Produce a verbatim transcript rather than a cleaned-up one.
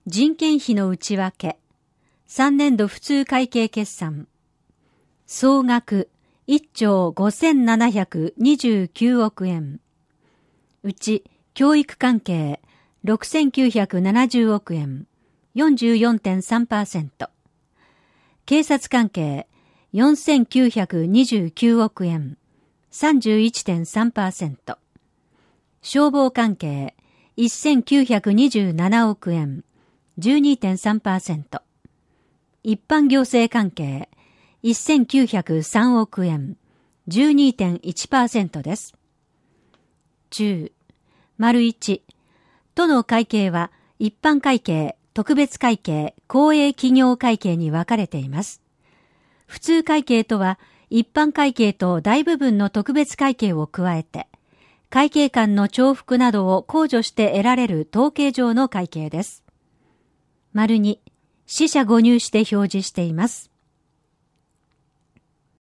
人件費の内訳、さんねんど普通会計決算、総額いっちょうごせんななひゃくにじゅうきゅうおくえん、うち教育関係ろくせんきゅうひゃくななじゅうおくえん、よんじゅうよんてんさんパーセント、警察関係よんせんきゅうひゃくにじゅうきゅうおくえん、さんじゅういってんさんパーセント、消防関係せんきゅうひゃくにじゅうななおくえん、じゅうにてんさんパーセント、一般行政関係せんきゅうひゃくさんおくえん、じゅうにてんいちパーセント です。じゅう、丸いち、都の会計は一般会計、特別会計、公営企業会計に分かれています。普通会計とは一般会計と大部分の特別会計を加えて、会計間の重複などを控除して得られる統計上の会計です。丸に、四捨五入して表示しています。